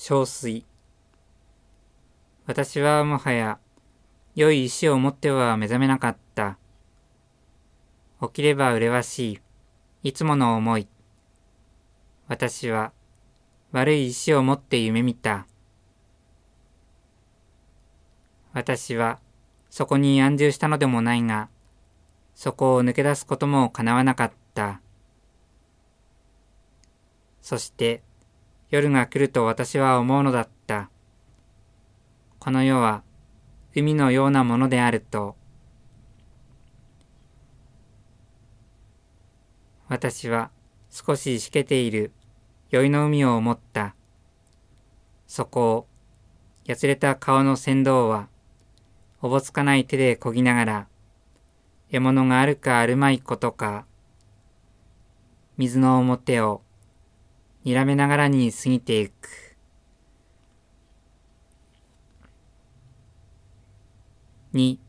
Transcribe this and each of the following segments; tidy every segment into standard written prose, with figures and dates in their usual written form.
憔悴。私はもはや良い意志を持っては目覚めなかった。起きれば麗しい、いつもの思い。私は悪い意志を持って夢見た。私はそこに安住したのでもないが、そこを抜け出すことも叶わなかった。そして夜が来ると私は思うのだった。この世は海のようなものであると。私は少ししけている酔いの海を思った。そこをやつれた顔の船頭はおぼつかない手で漕ぎながら、獲物があるかあるまいことか、水の表を睨めながらに過ぎていく。2、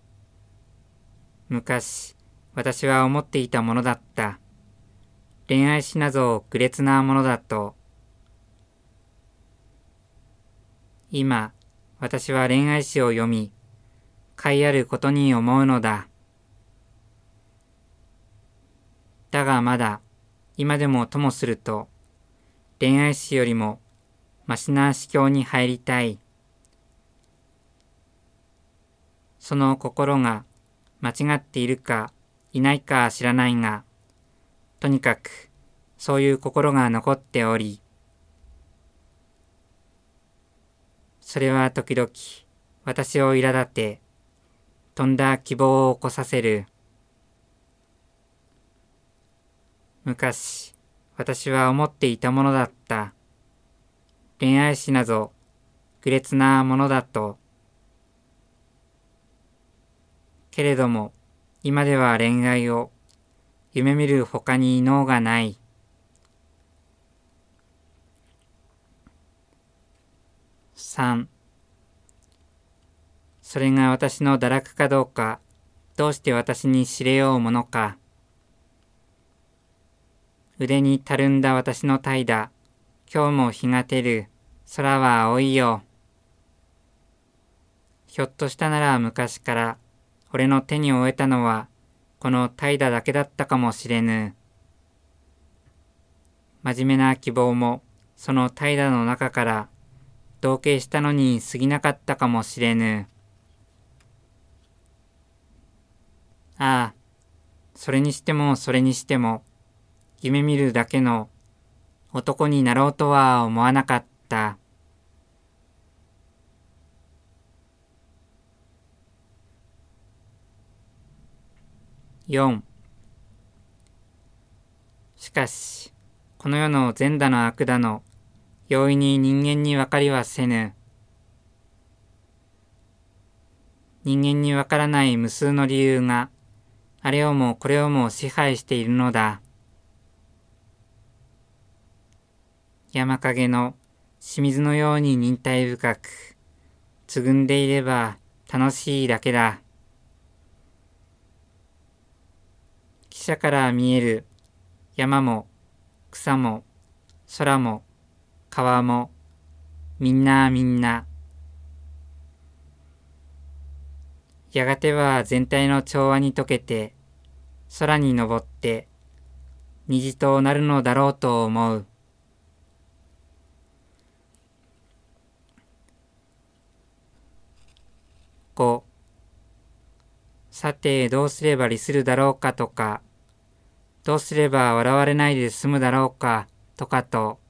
昔私は思っていたものだった。恋愛しなぞ愚劣なものだと。今私は恋愛詩を読み、悔いあることに思うのだ。だがまだ今でもともすると、恋愛詩よりもましな詩境に入りたい。その心が間違っているかいないか知らないが、とにかくそういう心が残っており、それは時々私を苛立て、とんだ希望を起こさせる。昔私は思っていたものだった。恋愛詩なぞ愚劣なものだと。けれども今では恋愛を夢見るほかに能がない。3、それが私の堕落かどうか、どうして私に知れようものか。腕にたるんだ私の怠惰、今日も日が照る、空は青いよ。ひょっとしたなら昔から俺の手に負えたのはこの怠惰だけだったかもしれぬ。真面目な希望もその怠惰の中から同型したのに過ぎなかったかもしれぬ。ああ、それにしてもそれにしても夢見るだけの男になろうとは思わなかった。4、しかしこの世の善だの悪だの容易に人間に分かりはせぬ。人間に分からない無数の理由があれをもこれをも支配しているのだ。山影の清水のように忍耐深くつぐんでいれば楽しいだけだ。汽車から見える山も草も空も川もみんなみんな。やがては全体の調和に溶けて空に昇って虹となるのだろうと思う。5、さてどうすれば利するだろうかとか、どうすれば笑われないで済むだろうかとかと。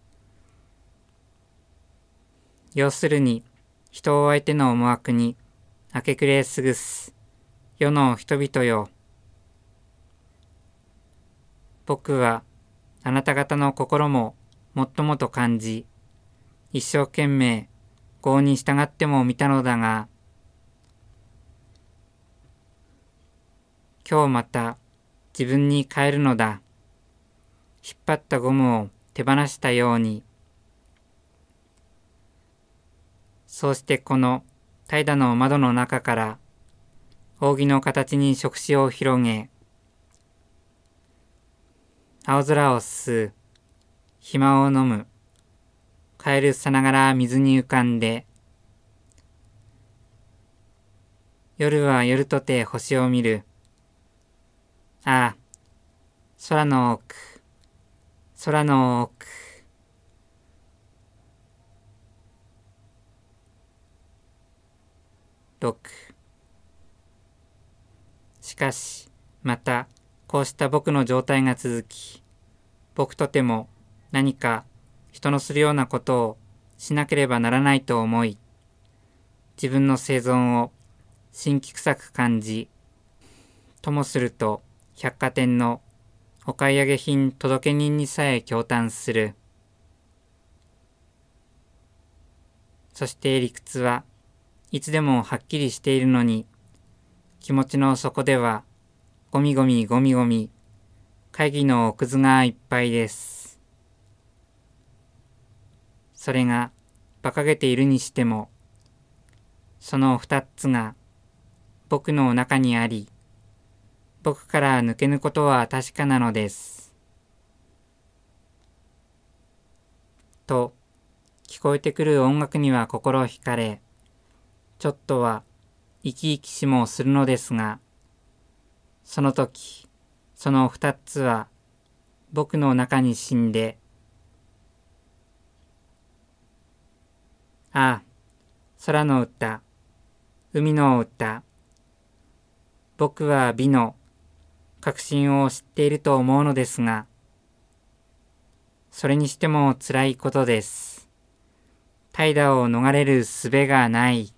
要するに人を相手の思惑に明け暮れすぐす世の人々よ。僕はあなた方の心ももっともと感じ、一生懸命業に従ってもみたのだが、今日また自分に帰るのだ。引っ張ったゴムを手放したように。そうしてこの怠惰の窓の中から扇の形に触手を広げ、青空を吸う、暇を飲む、 カエルさながら水に浮かんで、夜は夜とて星を見る。ああ、空の奥、空の奥。6。しかし、また、こうした僕の状態が続き、僕とても何か人のするようなことをしなければならないと思い、自分の生存を辛気臭く感じ、ともすると百貨店のお買い上げ品届け人にさえ驚嘆する。そして理屈はいつでもはっきりしているのに、気持ちの底ではゴミゴミゴミゴミ会議の奥図がいっぱいです。それが馬鹿げているにしても、その二つが僕の中にあり、僕から抜けぬことは確かなのです。と、聞こえてくる音楽には心惹かれ、ちょっとは生き生きしもするのですが、その時、その二つは僕の中に死んで、ああ、空の歌、海の歌、僕は美の確信を知っていると思うのですが、それにしても辛いことです。怠惰を逃れる術がない。